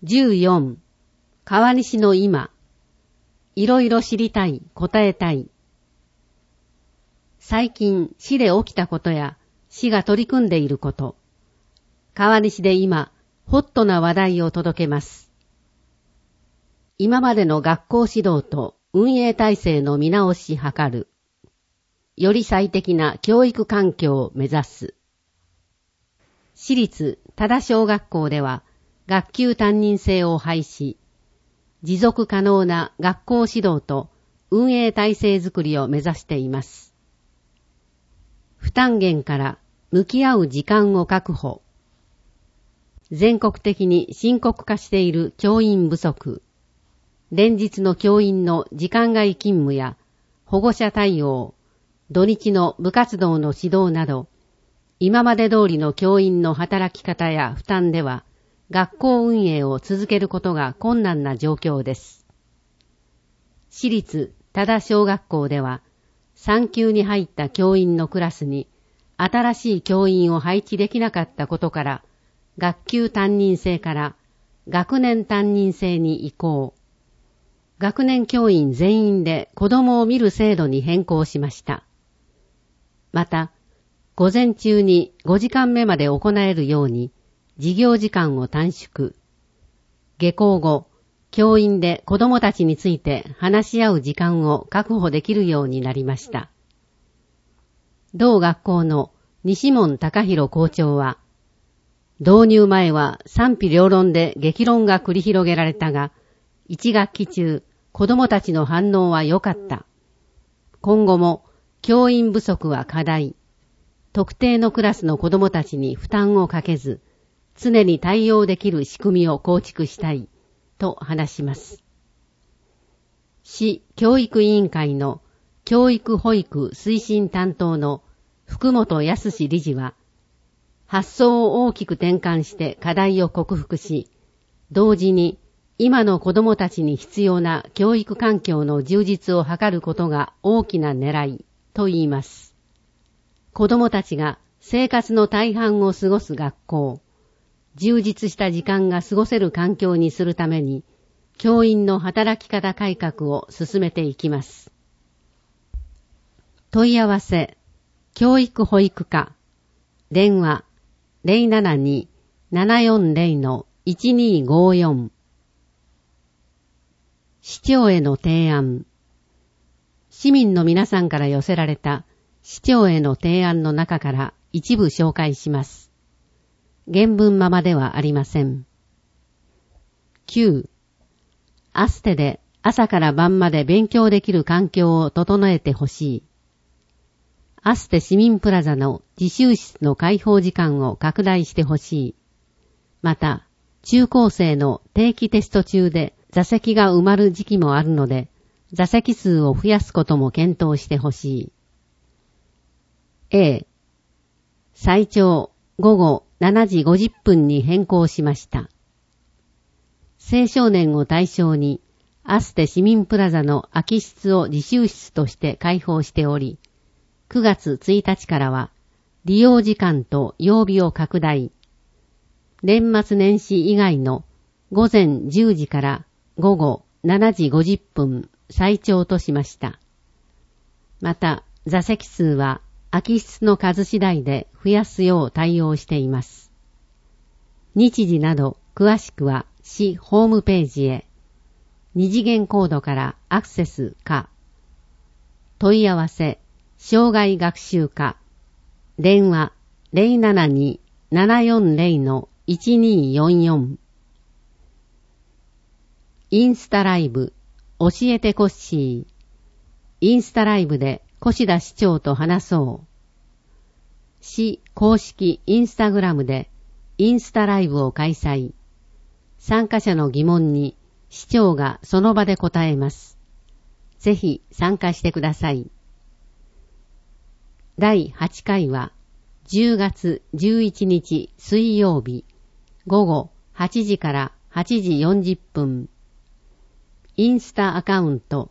14. 川西の今。いろいろ知りたい、答えたい。最近、市で起きたことや、市が取り組んでいること。川西で今、ホットな話題を届けます。今までの学校指導と運営体制の見直し図る。より最適な教育環境を目指す。市立多田小学校では、学級担任制を廃止。持続可能な学校指導と運営体制づくりを目指しています。負担減から向き合う時間を確保。全国的に深刻化している教員不足。連日の教員の時間外勤務や保護者対応、土日の部活動の指導など、今まで通りの教員の働き方や負担では、学校運営を続けることが困難な状況です。市立多田小学校では、産休に入った教員のクラスに新しい教員を配置できなかったことから、学級担任制から学年担任制に移行。学年教員全員で子供を見る制度に変更しました。また、午前中に5時間目まで行えるように、授業時間を短縮。下校後、教員で子供たちについて話し合う時間を確保できるようになりました。同学校の西門隆弘校長は、導入前は賛否両論で激論が繰り広げられたが、1学期中、子供たちの反応は良かった。今後も教員不足は課題。特定のクラスの子供たちに負担をかけず、常に対応できる仕組みを構築したい、と話します。市教育委員会の教育保育推進担当の福本康理事は、発想を大きく転換して課題を克服し、同時に今の子供たちに必要な教育環境の充実を図ることが大きな狙いと言います。子供たちが生活の大半を過ごす学校、充実した時間が過ごせる環境にするために、教員の働き方改革を進めていきます。問い合わせ、教育保育課、電話 072-740-1254 市長への提案。市民の皆さんから寄せられた市長への提案の中から一部紹介します。原文ままではありません。9. アステで朝から晩まで勉強できる環境を整えてほしい。アステ市民プラザの自習室の開放時間を拡大してほしい。また、中高生の定期テスト中で座席が埋まる時期もあるので、座席数を増やすことも検討してほしい。A. 最長午後7時50分に変更しました。青少年を対象に、アステ市民プラザの空き室を自習室として開放しており、9月1日からは、利用時間と曜日を拡大。年末年始以外の午前10時から午後7時50分最長としました。また、座席数は空き室の数次第で増やすよう対応しています。日時など詳しくは市ホームページへ。二次元コードからアクセスか。問い合わせ、障害学習課。電話 072-740-1244。インスタライブ、教えてコッシー。インスタライブで越田市長と話そう。市公式インスタグラムでインスタライブを開催。参加者の疑問に市長がその場で答えます。ぜひ参加してください。第8回は10月11日水曜日午後8時から8時40分。インスタアカウント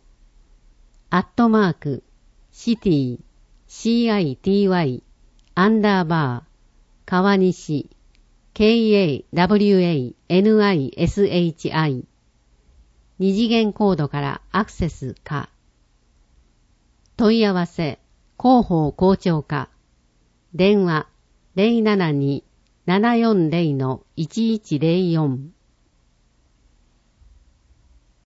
@city CITY_ 川西 KAWANISHI 二次元コードからアクセスか。問い合わせ、広報校長課。電話 072-740-1104